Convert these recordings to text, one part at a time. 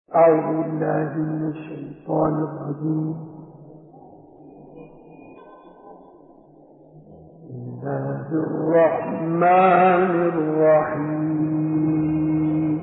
أعوذ بالله من الشيطان الرجيم. بسم الله الرحمن الرحيم.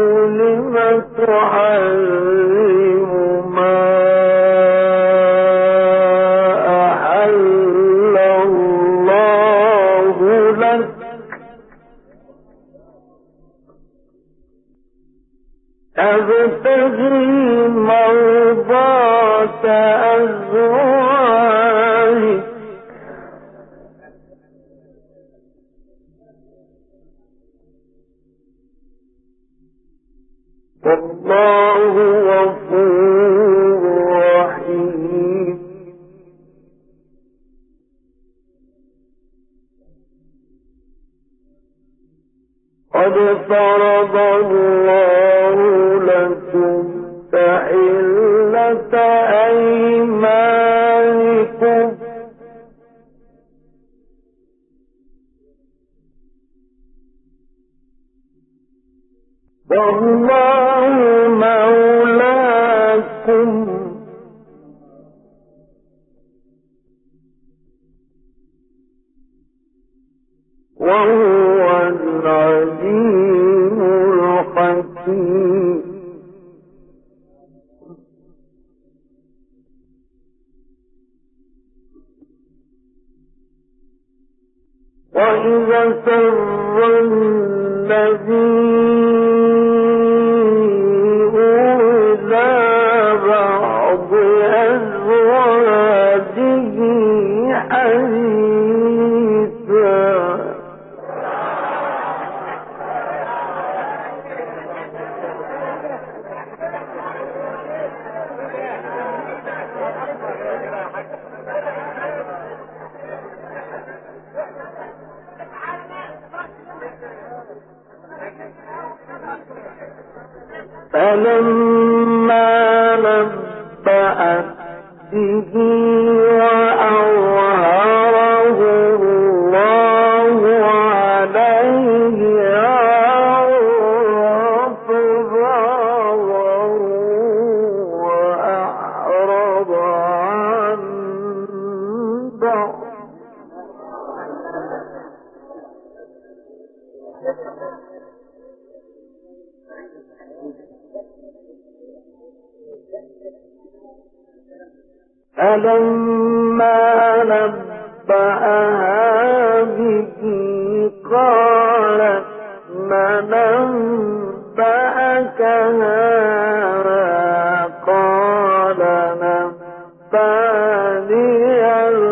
تحرم ما فرض الله لكم تحلة أيمانكم والله مولاكم وهو العليم الحكيم. وإذا سر النبي إلى بعض أزواجه حديثا فلما نبأت به وأظهره الله عليه عرف بعضه وأعرض عن بعض فلما نبأها به قالت من أنبأك هذا قال نبأني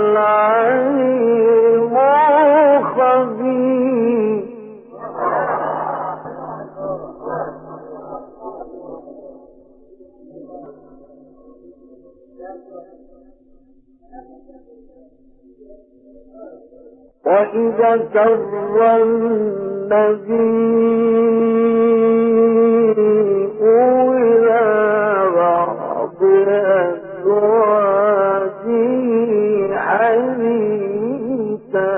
العليم الخبير. وإذا سر النبي إلى بعض أزواجه حديثا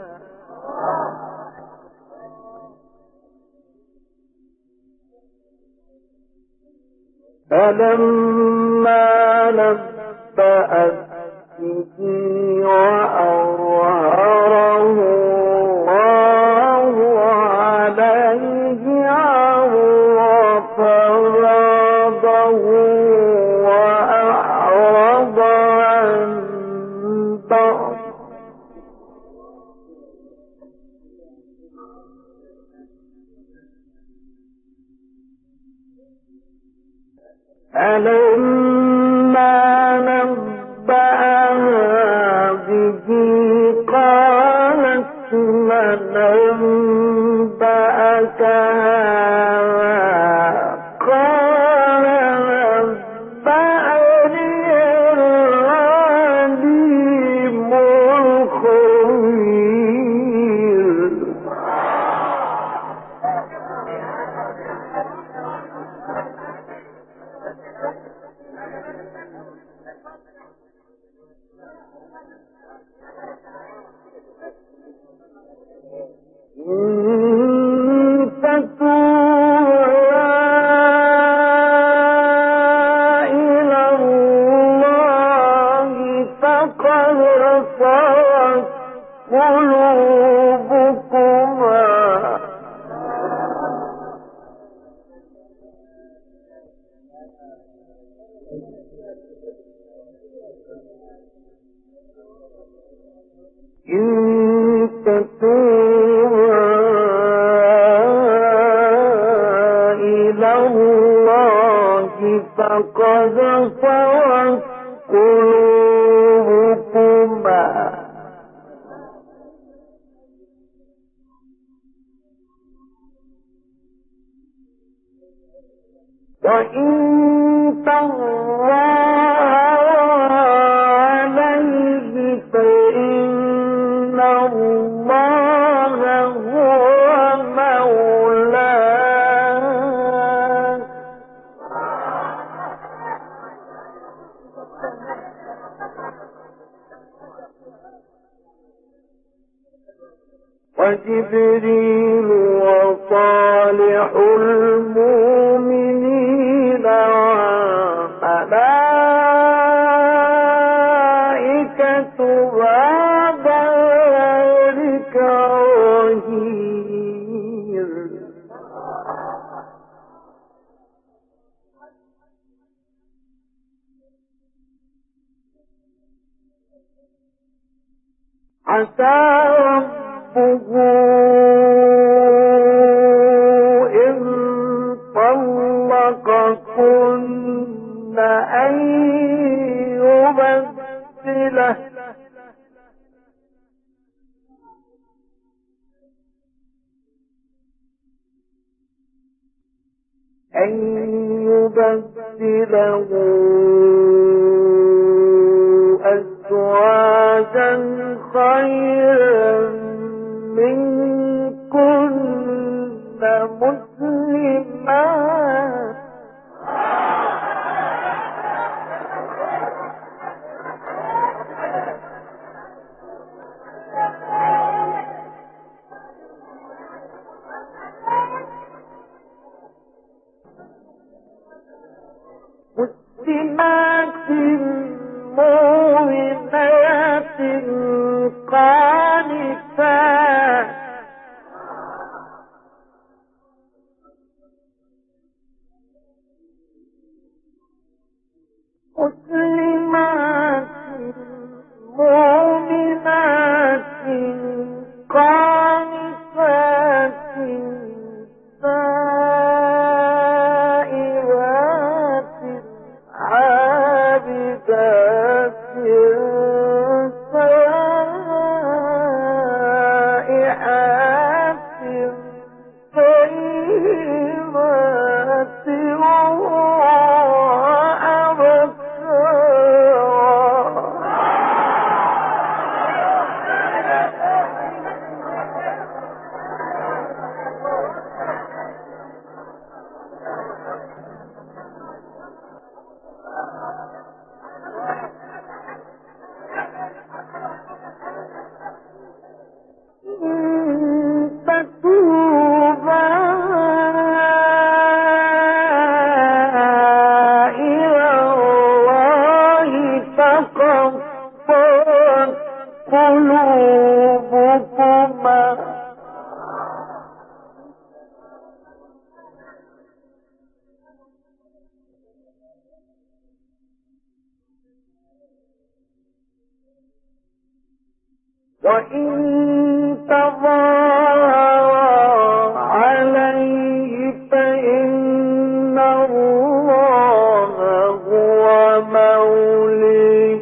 فلما نبأت به وأظهره الله عليه عرف بعضه وأعرض عن بعض فلما نبأها به قالت من أنبأك هذا قال نبأني العليم الخبير. فقد صغت قلوبكما وإن تظاهر عليه فإن الله هو مولاه وجبريل وصالح المؤمنين والملائكة بعد ذلك ظهير. عسى ربه إن طلقكن أن يبدله أزواجا خيرا منكن مسلمات مسلمات مؤمنات قانتات مسلمات مؤمنات قانتات سائرات عابدات سائحات طيبات وإن تظاهر عليه فإن الله هو موليه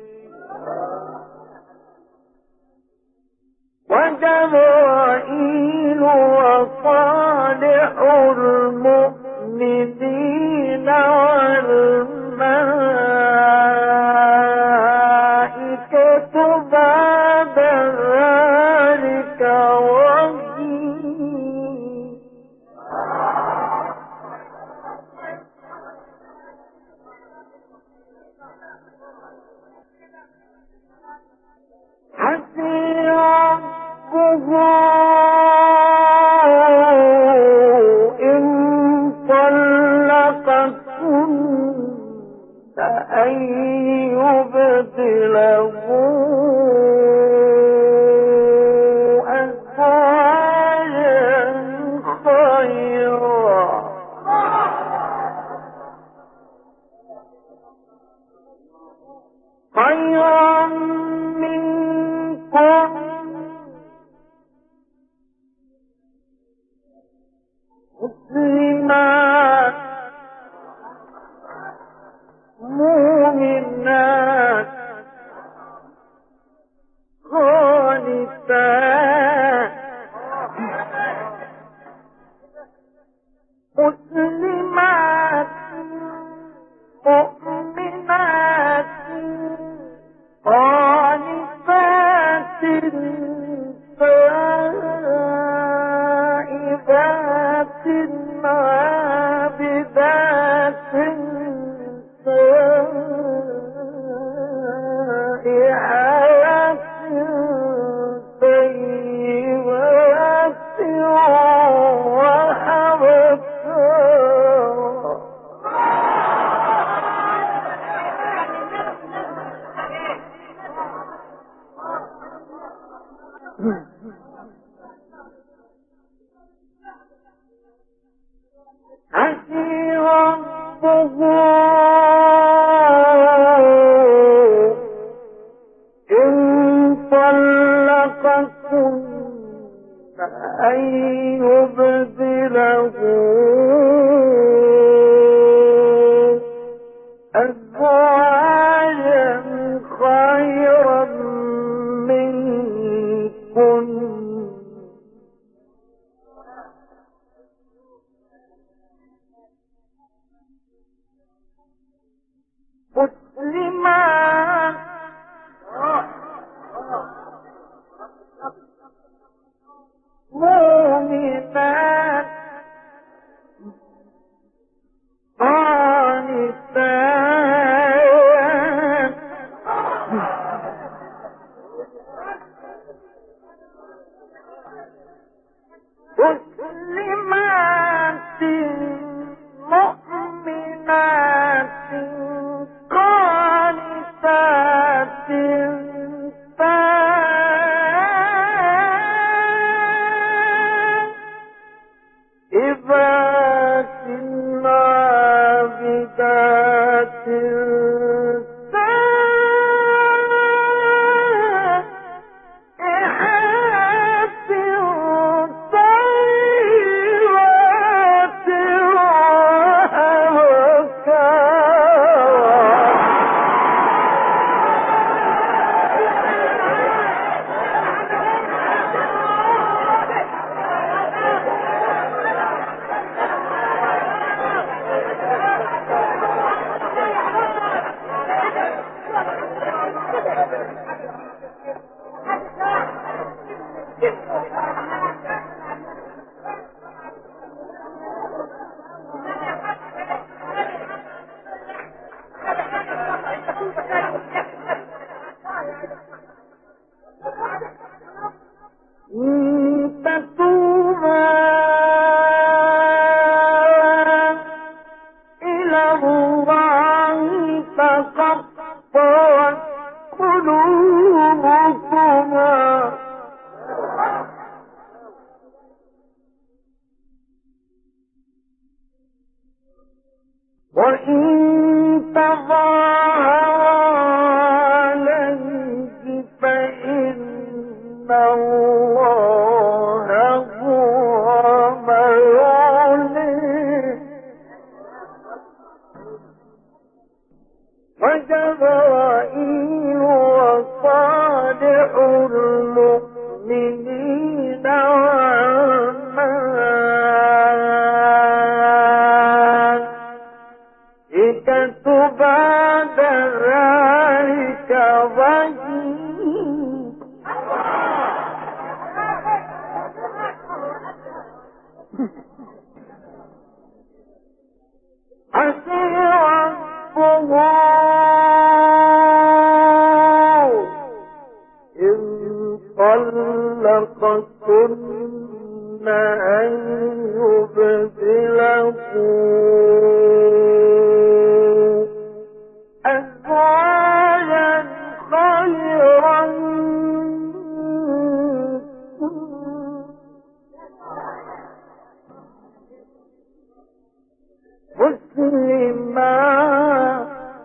وجبرائيل وصالح المؤمنين والملائكة بعد ذلك ظهير. حسبي ربه إن طلقكن أن يبدله أزواجا خيرا منكم مسلمات مؤمنات قانتات مسلمات مؤمنات قانتات تائبات عابدات يبدله أزواجا خيرا منكن مسلمات مؤمنات قانتات مسلمات مؤمنات قانتات إبات عابدات سائحات طيبات تتوبا إلى الله تقطعت قلوبكما وإن تظاهرا عليه فإن الله هو مولاه وجبرائيل وصالح المؤمنين والملائكة بعد ذلك ظهير عسى ربه إن طلقكن أن يبدله أزواجا خيرا مسلمات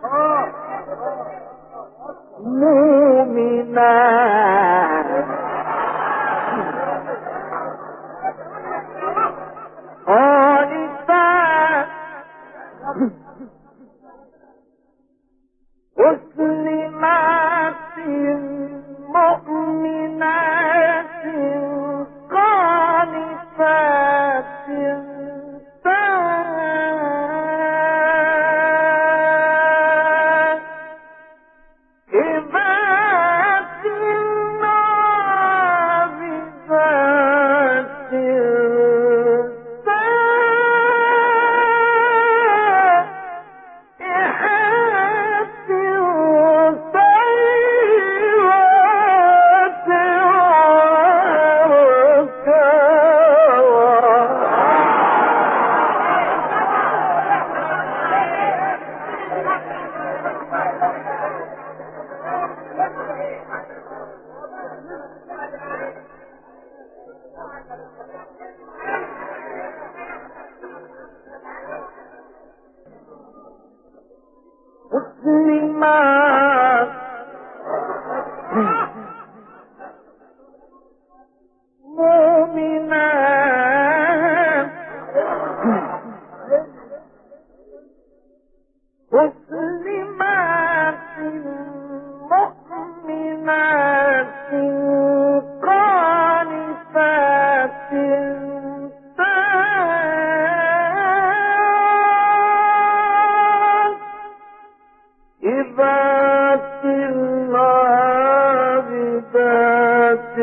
مؤمنات قانتات مسلمات مؤمنات قانتات مسلمات مؤمنات طيبات عابدات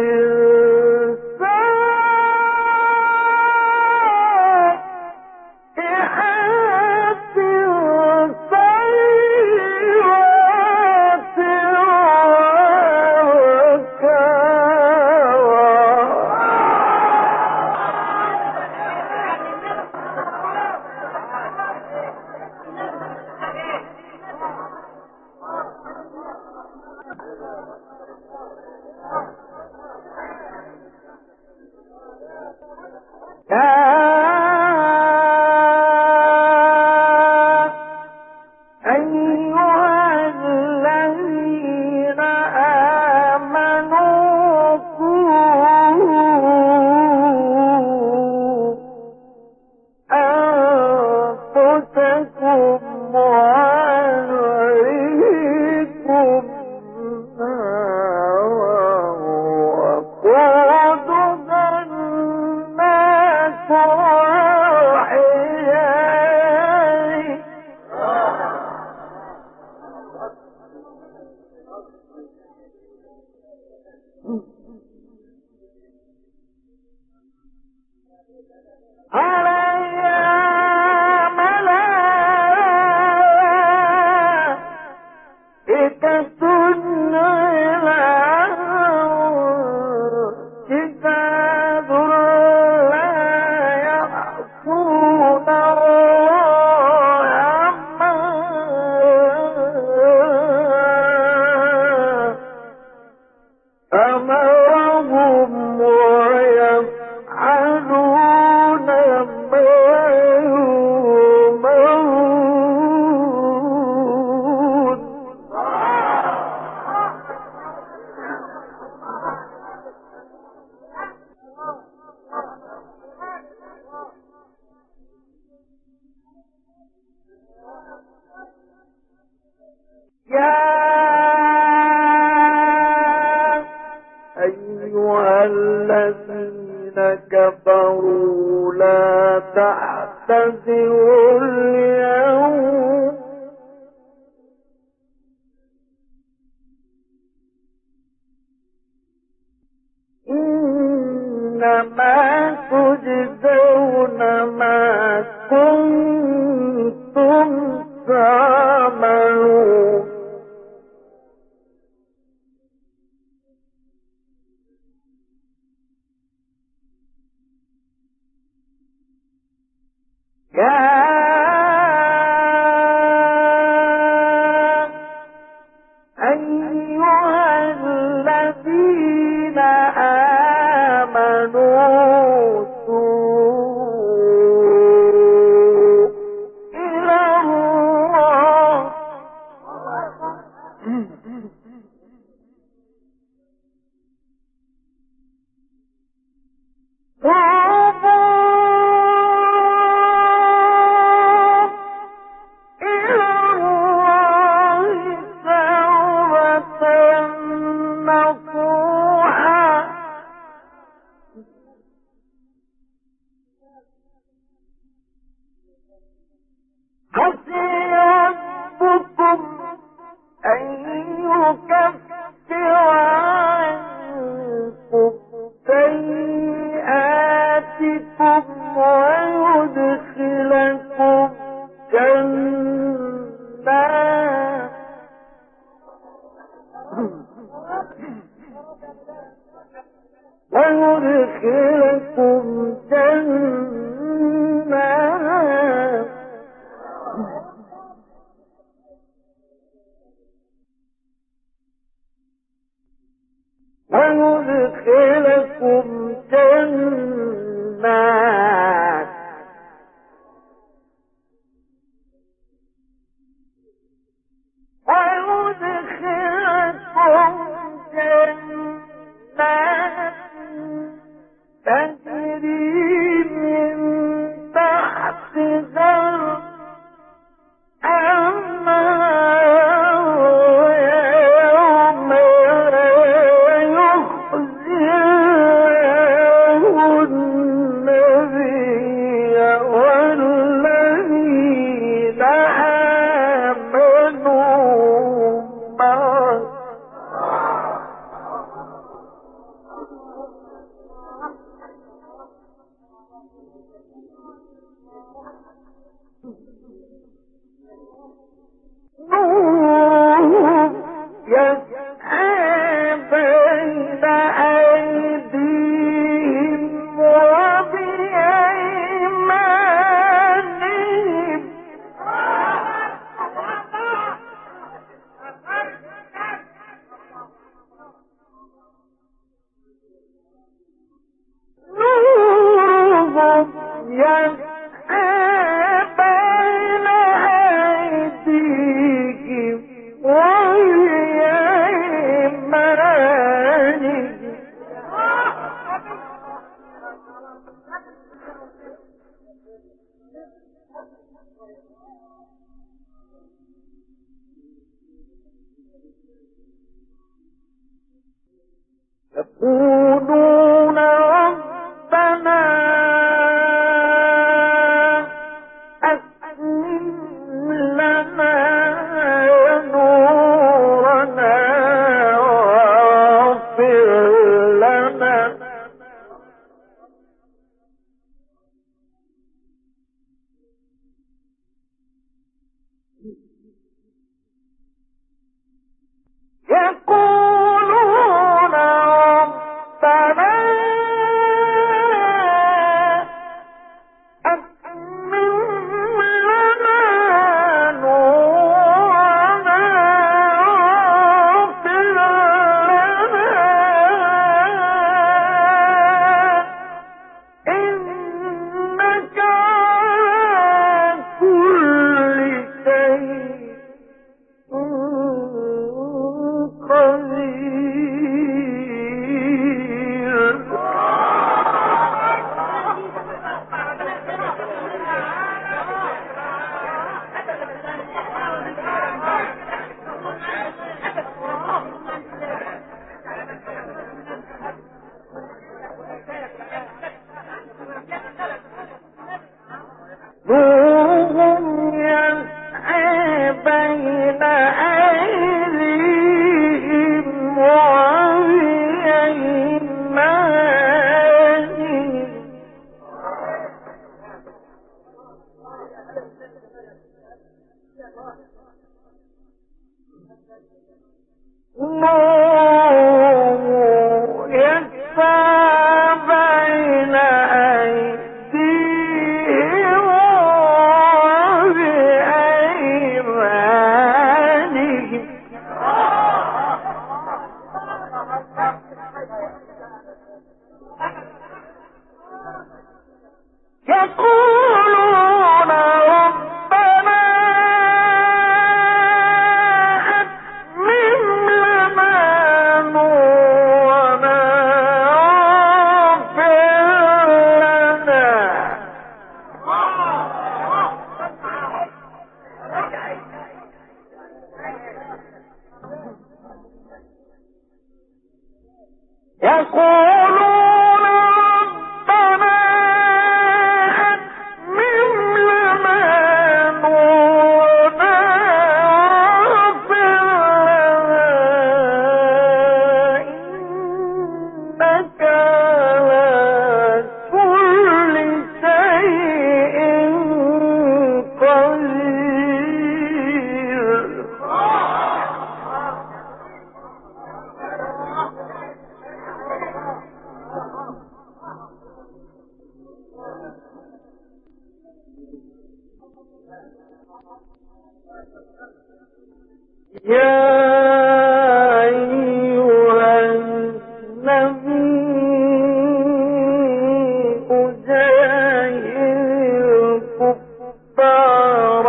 كفروا لا تعتذروا اليوم إنما تجزون ما كنتم تعملون يا أيها الذين آمنوا توبوا إلى الله ويدخلكم جنات تجري من تحتها الأنهار يوم لا يخزي يقولون ربنا أتمم لنا نورنا واغفر لنا يقولون ربنا أتمم لنا نورنا واغفر لنا إنك على كل شيء نورهم يسعى بين أيديهم وبأيمانهم نور يسعى بين أيديهم وبأيمانهم يقولون ربنا أتمم لنا نورنا واغفر لنا يقولون ربنا أتمم لنا نورنا واغفر لنا إنك على كل شيء قدير يا أيها النبي جاهد الكفار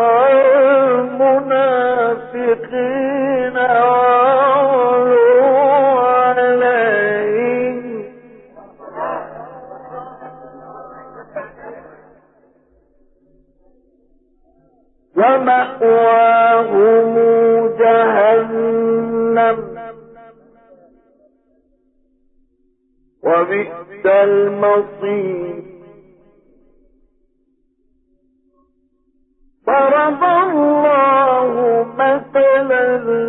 والمنافقين واغلظ عليهم ومأواهم جهنم وبئس المصير ضرب الله مثلا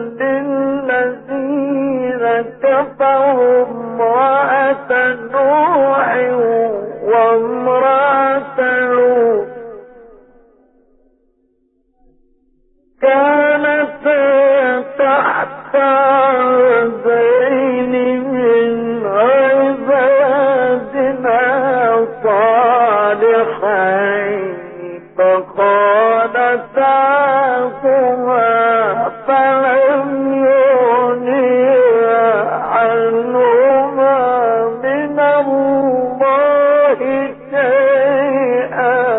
للذين كفروا امرأة نوح وامرأة لوط كانتا تحت عبدين من عبادنا صالحين فخانتاهما فلم يغنيا عنهما من الله شيئا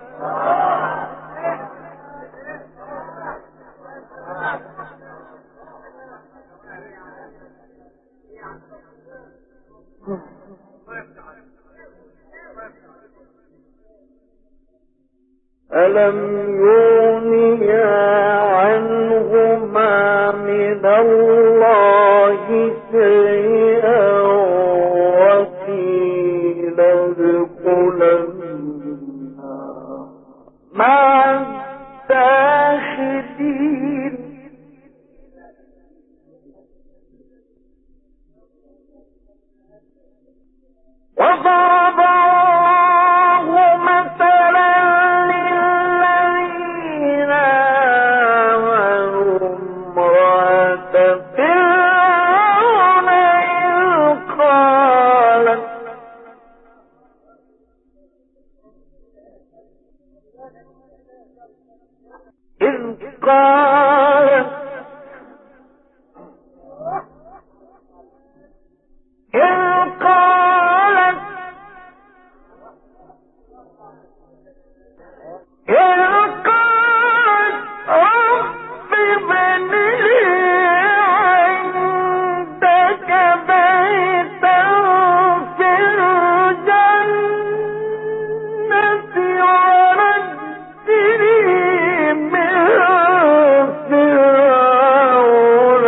ألم يغنيا عنهما من الله شيئا وضرب الله مثلا للذين آمنوا امرأة فرعون إذ قالت رب ابن لي عندك بيتا في الجنة ونجني من فرعون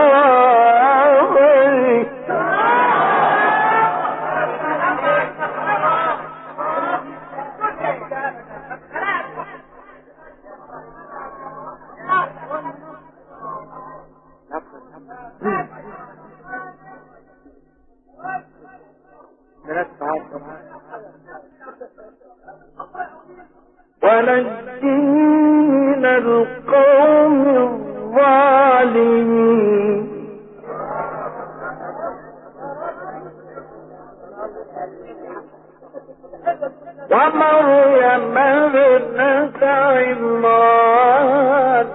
ونجني من القوم الظالمين ومريم ابنة عمران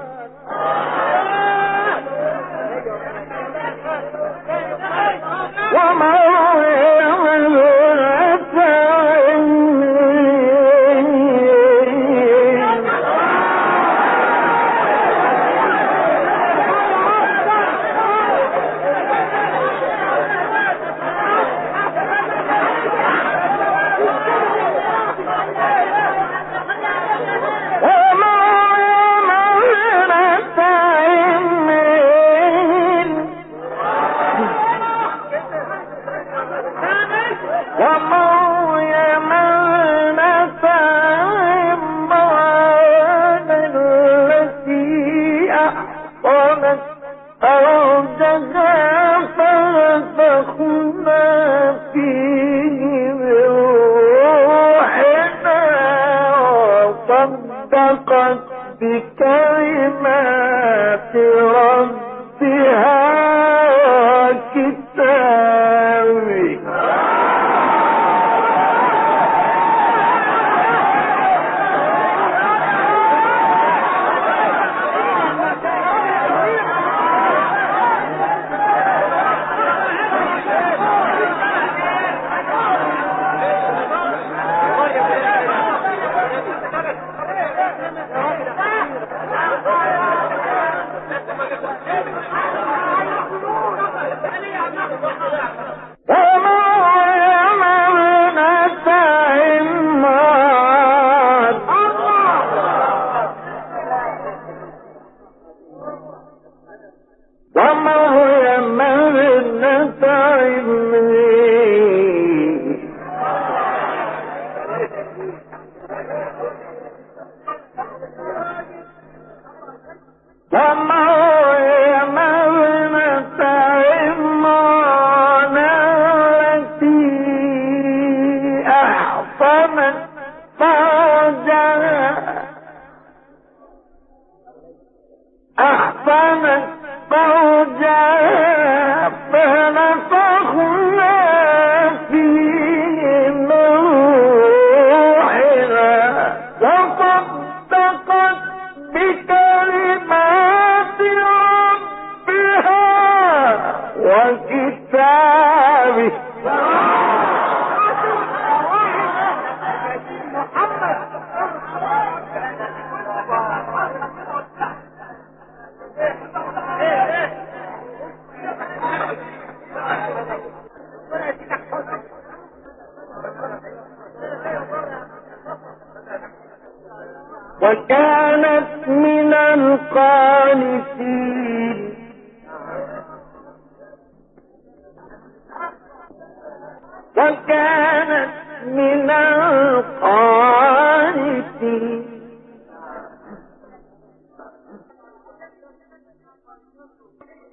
بكلمات ربها وكتابه أحسنت فرجها فنفخنا فيه من روحنا وصدقت بكلمات ربها وكتابه وكانت من القانتين وكانت من القانتين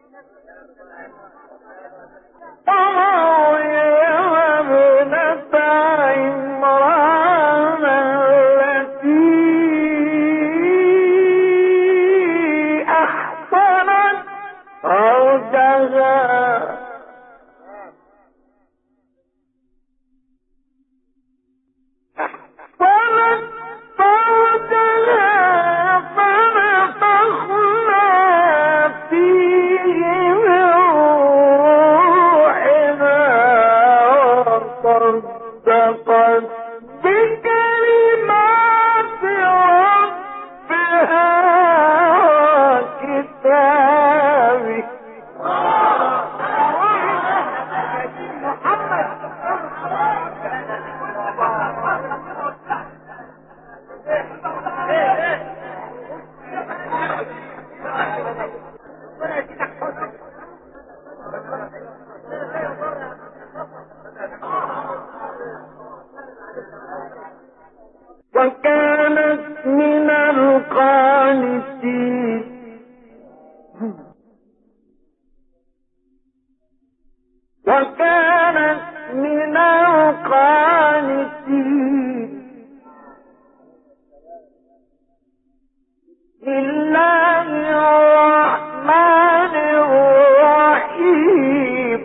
وكانت من القانتين وكانت من القانتين لله الرحمن الرحيم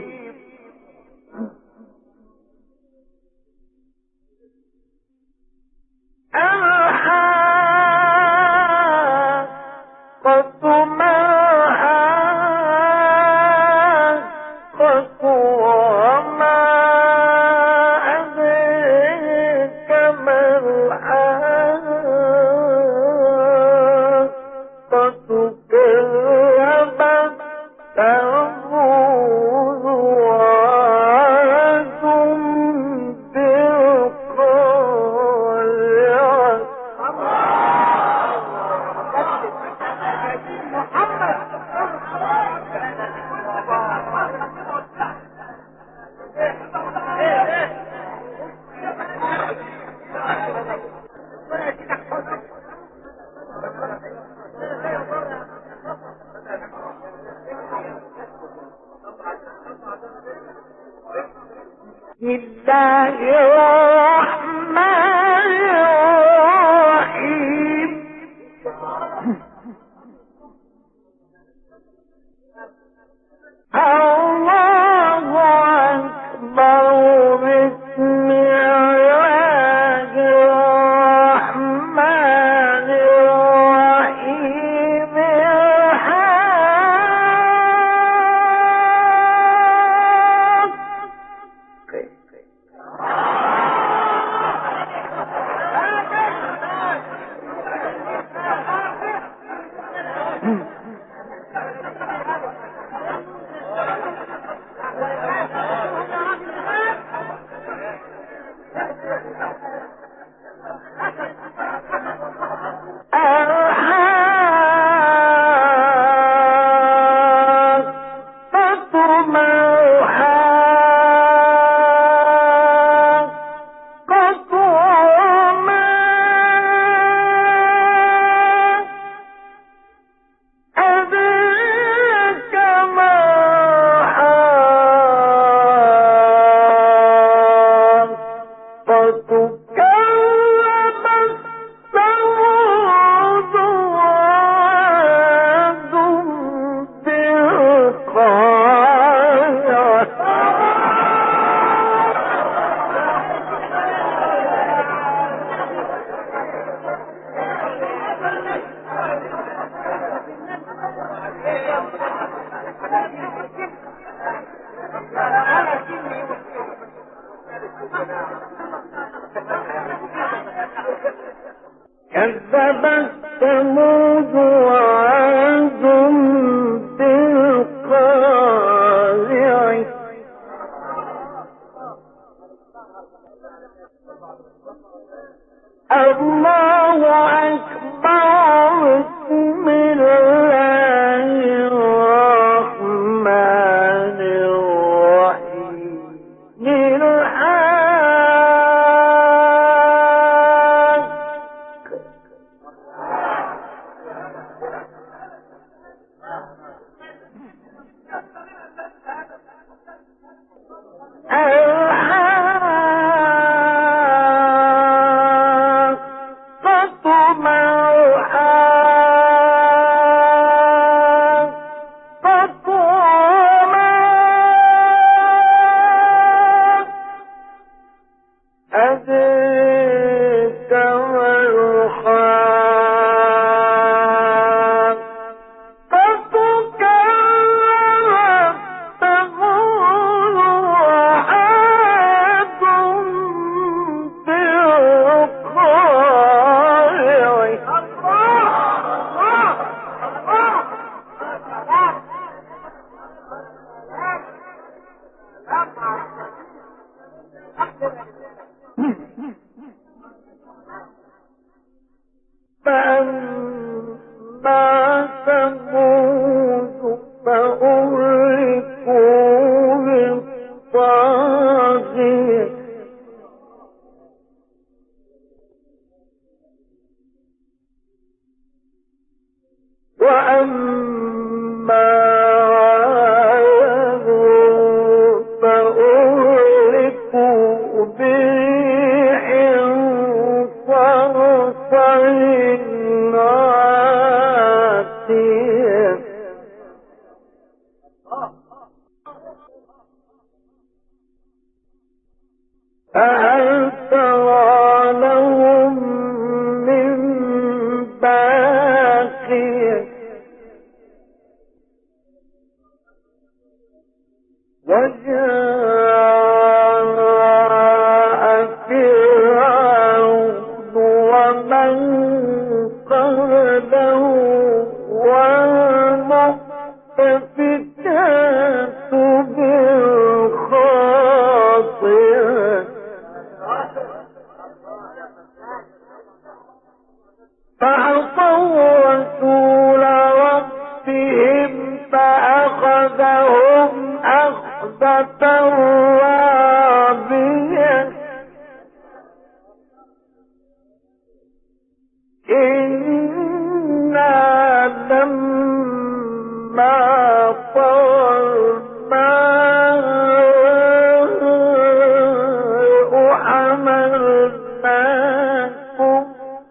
الحاقة ما الحاقة وما أدريك ما الحاقة كذبت ثمود وعاد بالقارعة بسم الله الرحمن الرحيم الله أكبر بسم الله الرحمن الرحيم كذبت ثمود وعاد بالقارعة الله أكبر بسم الله الرحمن فهل ترى لهم من باقية وجاء فرعون ومن قبله والمؤتفكات بالخاطئة فعصوا رسول ربهم فأخذهم أخذة رابية إنا لما طغى الماء حملناكم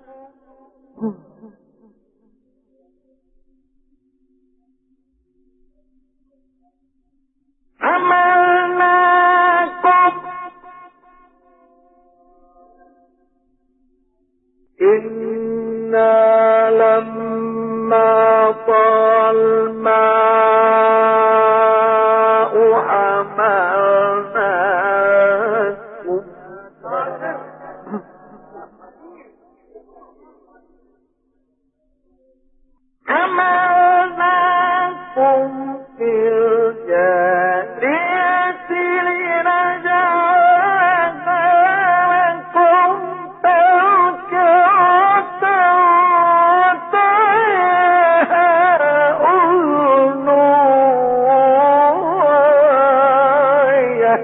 إنا لما طغى الماء حملناكم في الجارية لنجعلها لكم تذكرة وتعيها أذن واعية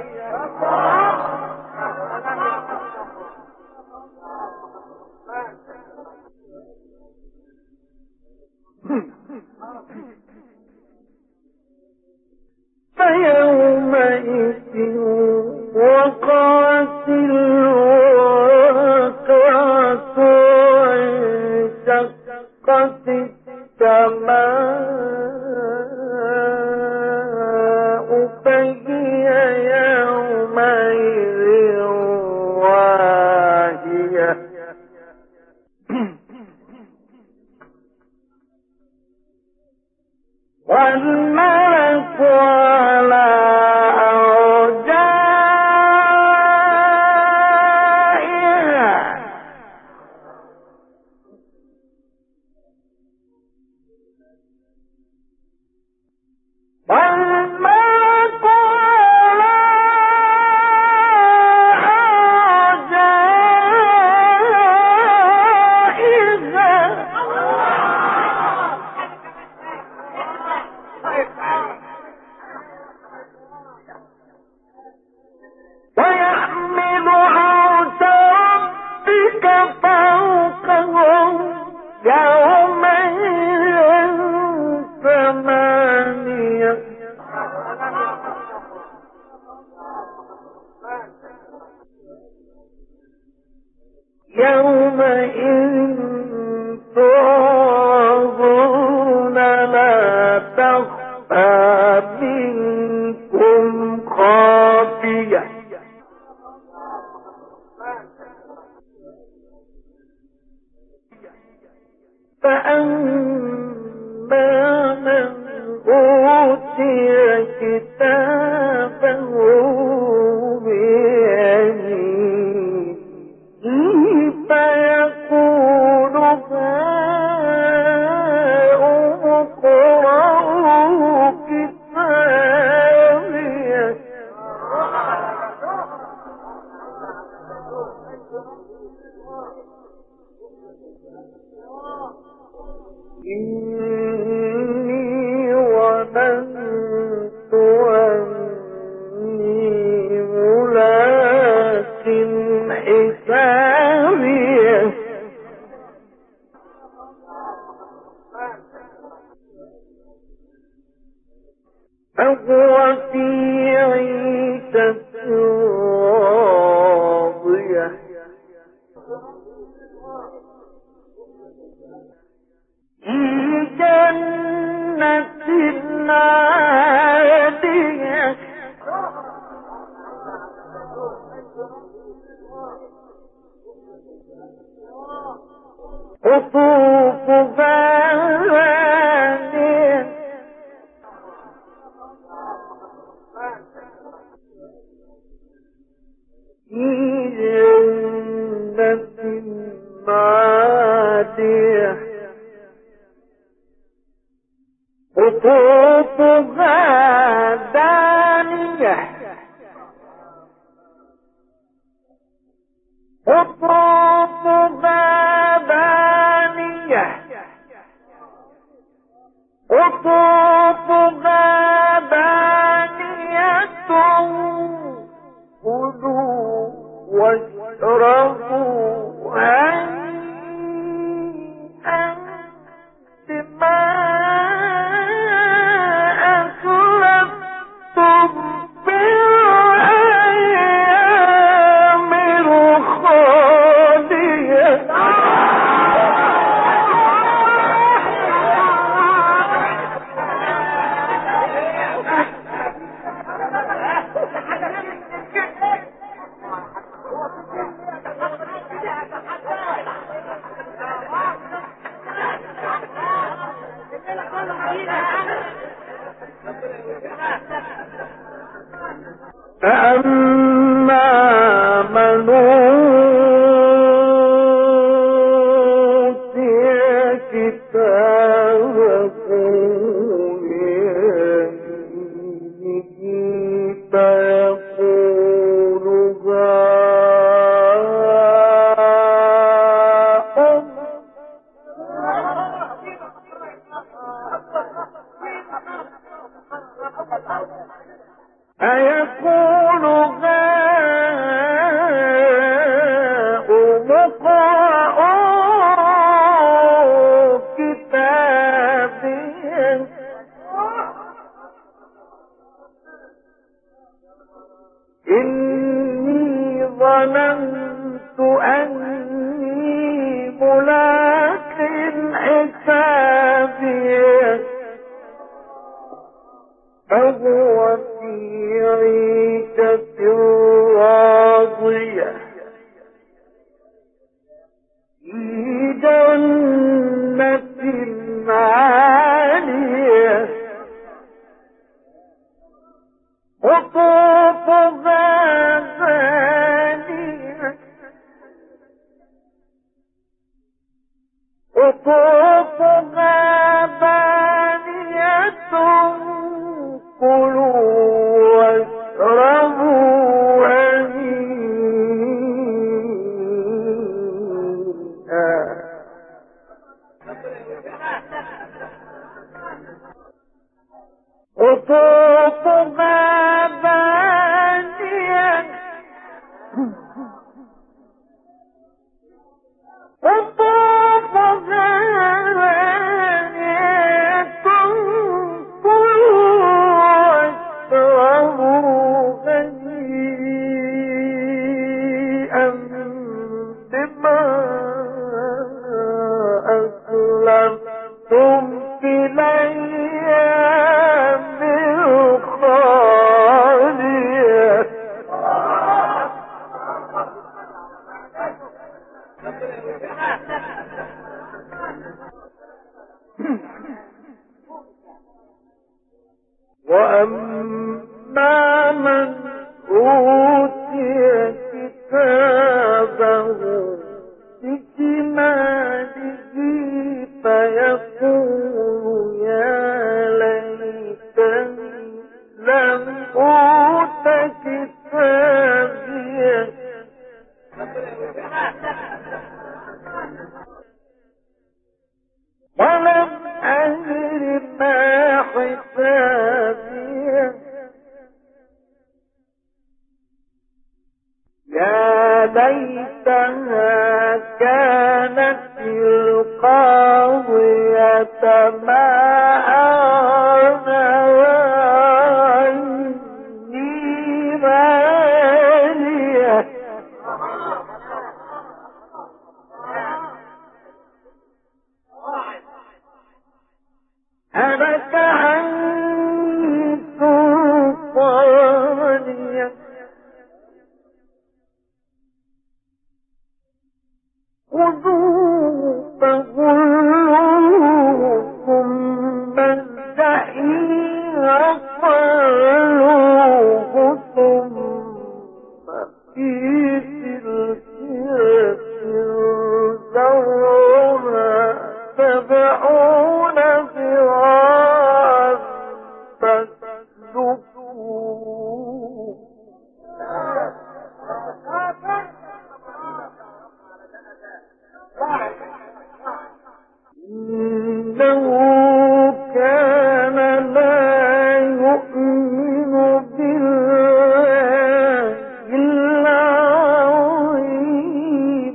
فيومئذ وقعت الواقعة وانشقت السماء فهي يومئذ واهية والملك على أرجائها والملك على أرجائها تخفى منكم خافية فأما من أوتي كتابه بيمينه فيقول هاؤم اقرءوا كتابيه إني ظننت أني ملاق حسابيه فهو في عيشة راضية في جنة عالية قطوفها دانية في جنة عالية قطوفها دانية قطوفها دانية قطوفها دانية كلوا واشربوا هنيئا بما أسلفتم في الأيام الخالية فأما من أوتي كتابه بيمينه فيقول هاؤم أيقول هاؤم اقرءوا كتابيه إني ظننت أني ملاق حسابيه فهو في عيشة راضية في جنة عالية قطوفها دانية قطوفها دانية كلوا واشربوا هنيئا قطوفها دانية قطوفها دانية كلوا واشربوا هنيئا بما أسلفتم في الأيام وأما من أوتي كتابه بشماله فيقول يا ليتني لم أوت كتابيه ولم أدر ما حسابيه يا ليتها كانت القاضية ما أغنى عني ماليه هلك عني سلطانيه خذوه فغلوه ثم الجحيم صلوه ثم في سلسلة ذرعها 70 ذراعا فاسلكوه إنه كان لا يؤمن بالله العظيم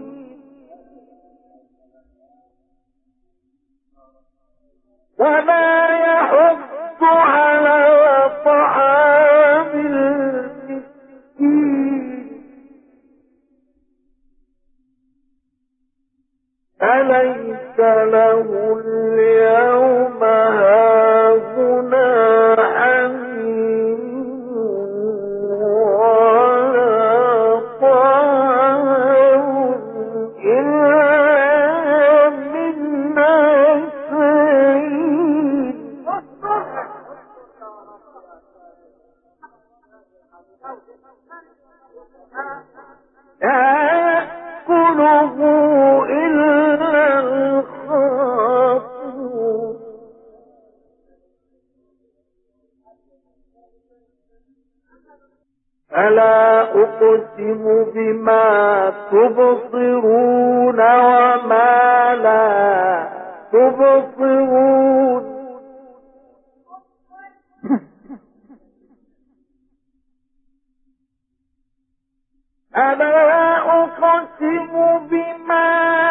ولا يحض على طعام المسكين أليس له اليوم هاهنا حميم ولا طعام إلا من غسلين يأكله إلا الخاطئون فلا أقسم بما تبصرون وما لا تبصرون ألا أقسم بما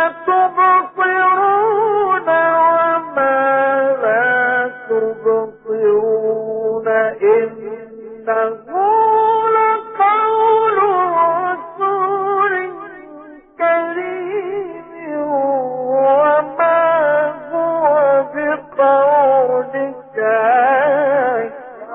تبصرون وما لا تبصرون إنه لقول رسول كريم وما هو بقول كاهن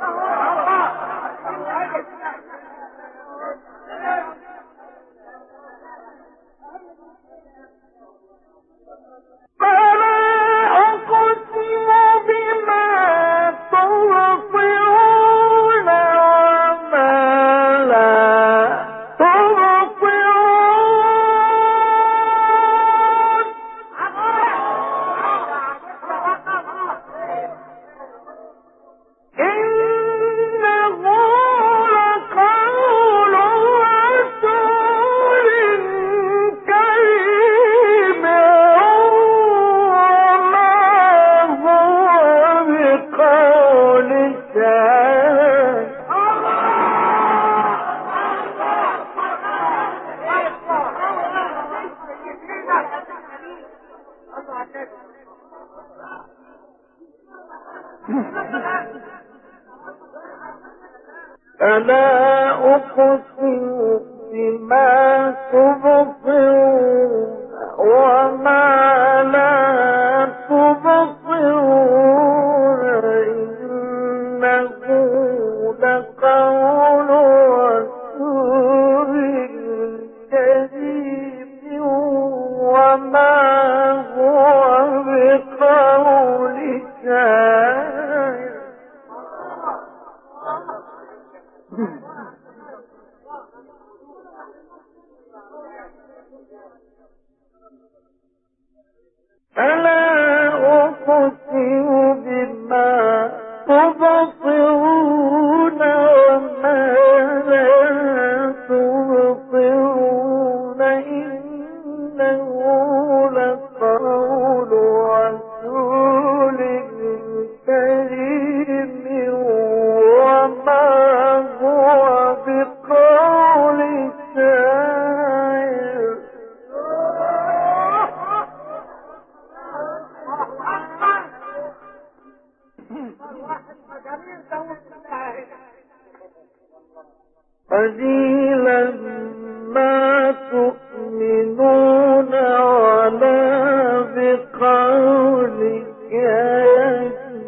ألا أقسم بما تبصرون وما لا تبصرون إنه لقول رسول كريم وما هو بقول شاعر فلا أقسم بما تبصرون وما لا تبصرون إنه لقول رسول كريم وما هو بقول شاعر قليلا ما تؤمنون ولا بقول كافر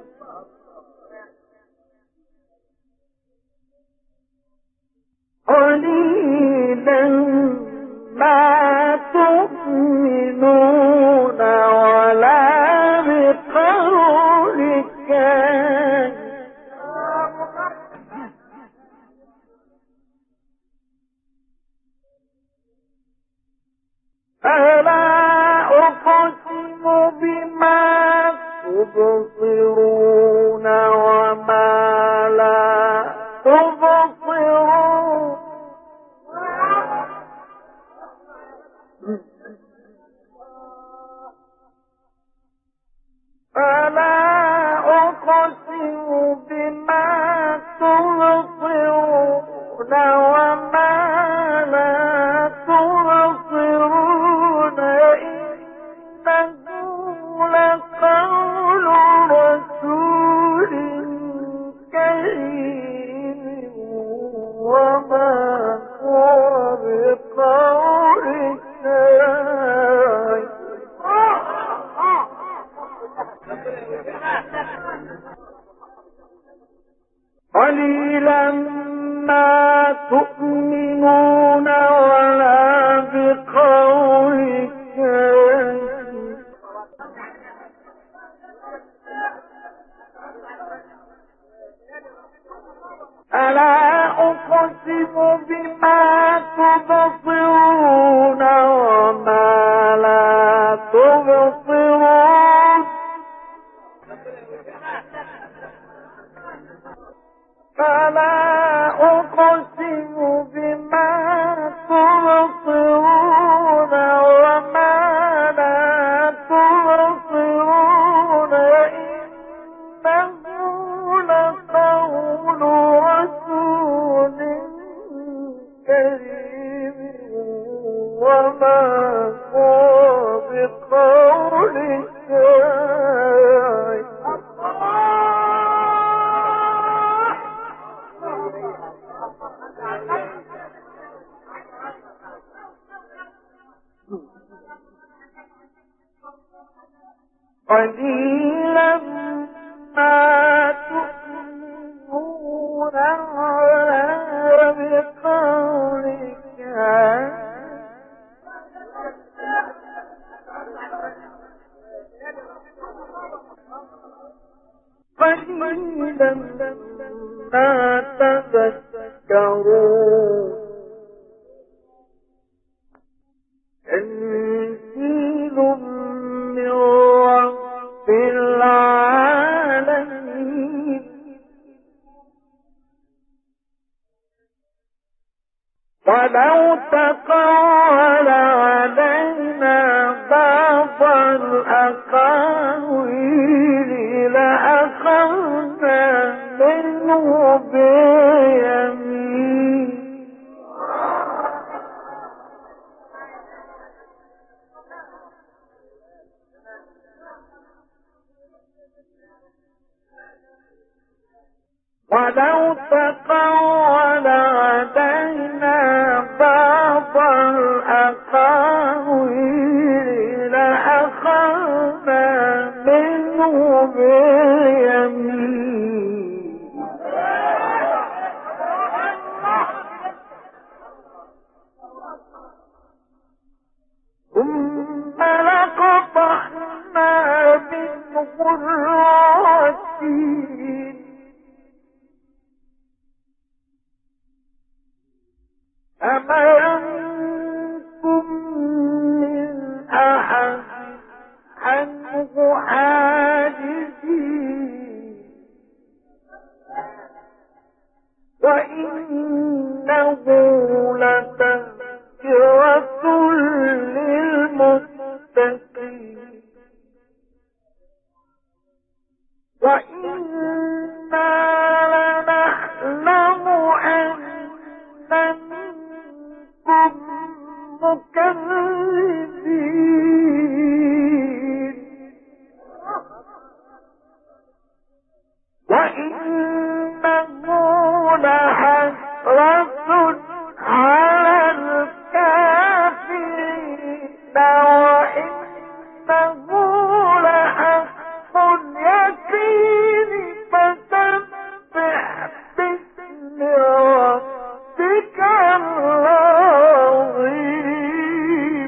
قليلا ما تؤمنون ولا بقول كافر فلا أقسم بما تبصرون وما لا تبصرون فلا أقسم بما تبصرون وما لا تبصرون إنه لقول رسول كريم وما هو بقول شاعر قليلا ما تؤمنون ولا بقول كافر ألا أقسم بما تبصرون وما لا تبصرون فلا أقسم بما تبصرون وما لا تبصرون إنه لقول رسول كريم وما هو بقول شاعر قليلا ما تؤمنون ولا بقول كافر قليلا ما تذكرون تنزيل من رب العالمين ولو تقول علينا بعض الأقاويل لأخذنا منه بيمين ولو تقول علينا بعض الأقاويل لأخذنا منه باليمين ثم لقطعنا منه الوتين وإنه لتذكرة للمتقين وإنا لنعلم أن منكم مكذبين وإنه لحسرة على الكافرين وإنه لحق اليقين فسبح باسم ربك العظيم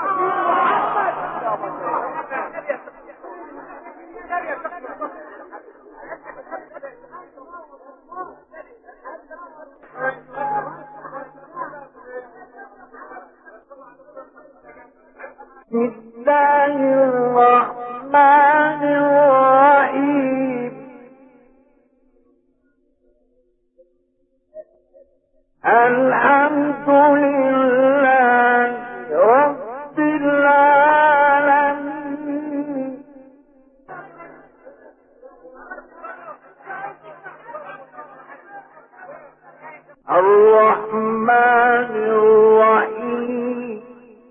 بسم الله الرحمن الرحيم الحمد لله رب العالمين الرحمن الرحيم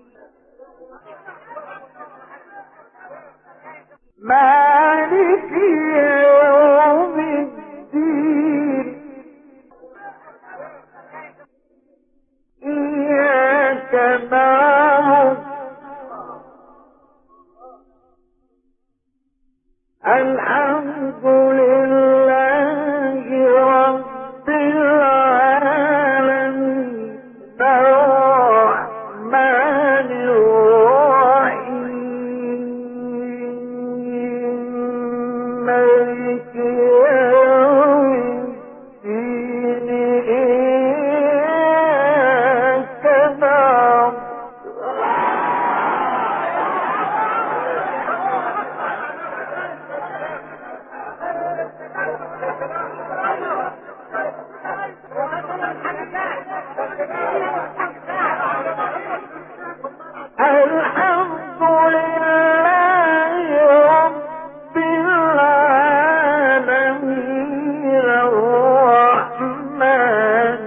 مالك يوم الدين إياك نعبد الحمد لله رب العالمين الرحمن الرحيم مالك يوم الدين إياك نعبد الحمد لله رب العالمين الرحمن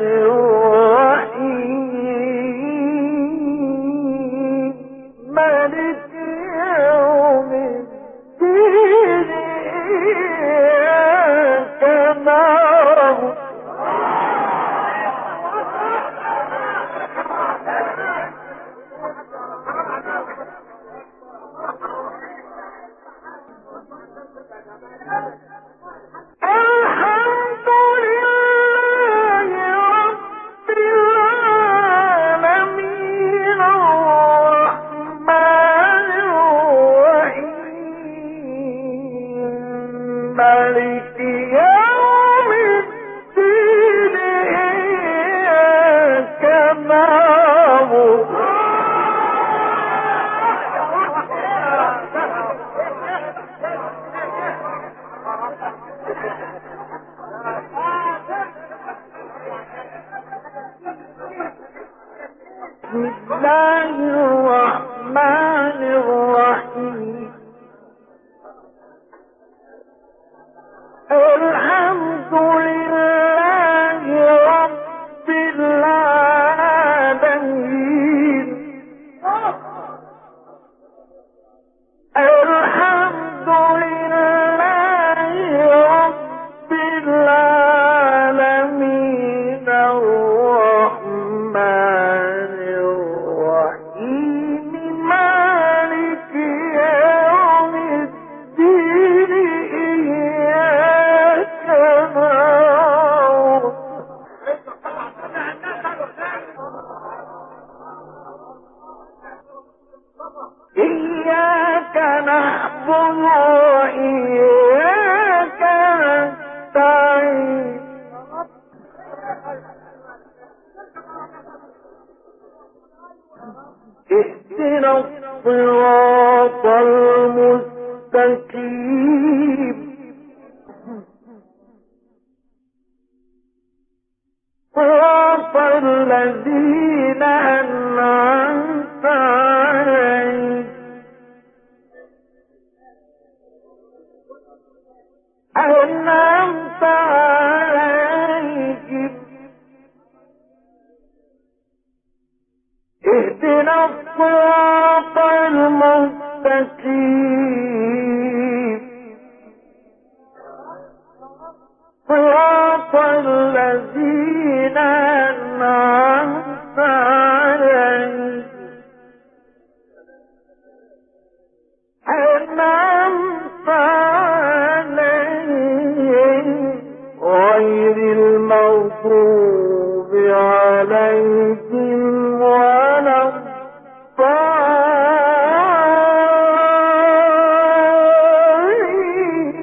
الرحيم مالك يوم الدين إياك نعبد الحمد لله رب العالمين الرحمن الرحيم مالك يوم الدين إياك نعبد بسم الله الرحمن الرحيم الحمد لله رب العالمين الحمد لله رب العالمين الرحمن الرحيم الذين أنعمت عليهم اهدنا الصراط المستقيم صراط الذين أنعمت عليهم غير المغضوب عليهم ولا الضالين.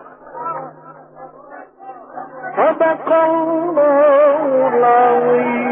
صدق الله العظيم.